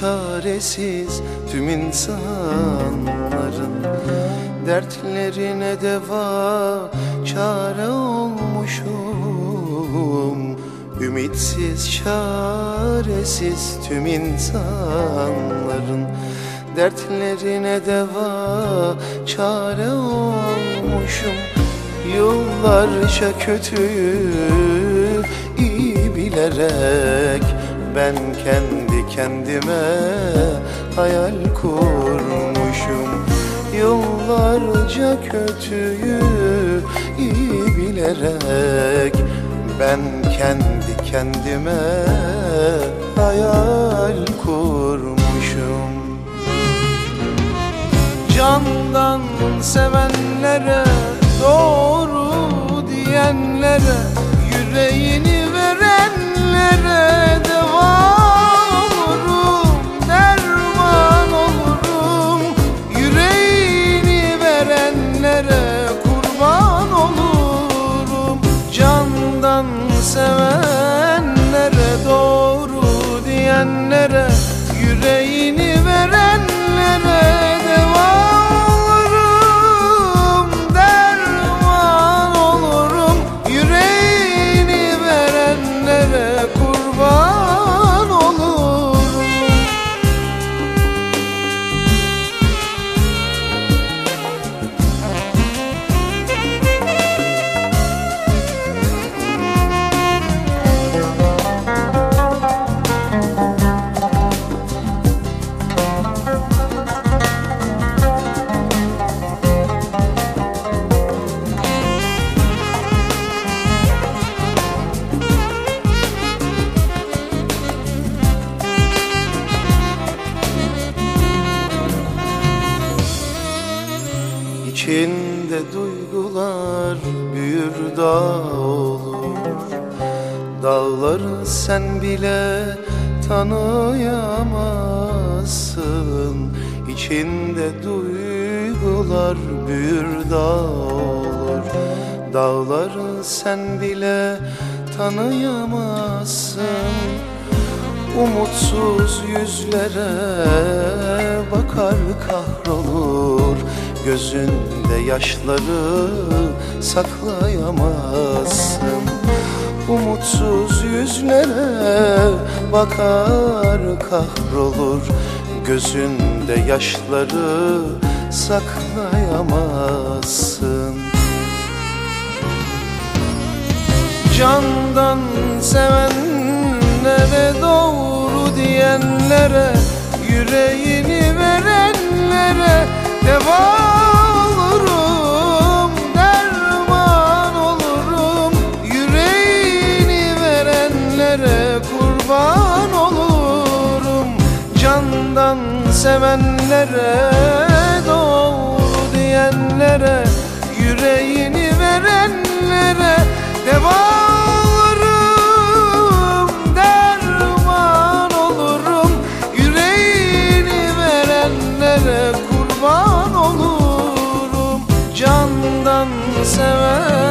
çaresiz tüm insanların, dertlerine deva çare olmuşum. Ümitsiz çaresiz tüm insanların, dertlerine deva çare olmuşum. Yıllarca kötüyü iyi bilerek ben kendi kendime hayal kurmuşum. Yıllarca kötüyü iyi bilerek ben kendi kendime hayal kurmuşum. Candan sevenlere, doğru diyenlere, yüreğini verenlere deva olurum, derman olurum. Yüreğini verenlere kurban olurum. Candan sevenlere, doğru diyenlere, yüreğini verenlere deva olurum, derman olurum. Yüreğini verenlere kurban olurum. İçinde duygular büyür dağ olur. Dağları sen bile tanıyamazsın. İçinde duygular büyür dağ olur. Dağları sen bile tanıyamazsın. Umutsuz yüzlere bakar kahrolur. Gözünde yaşları saklayamazsın. Umutsuz yüzlere bakar kahrolur. Gözünde yaşları saklayamazsın. Candan sevenlere, doğru diyenlere, yüreğini verenlere deva olurum, derman olurum. Yüreğini verenlere kurban olurum. Candan sevenlere, doğru diyenlere, yüreğini verenlere deva olurum, derman olurum. Yüreğini verenlere kurban olurum. Candan seven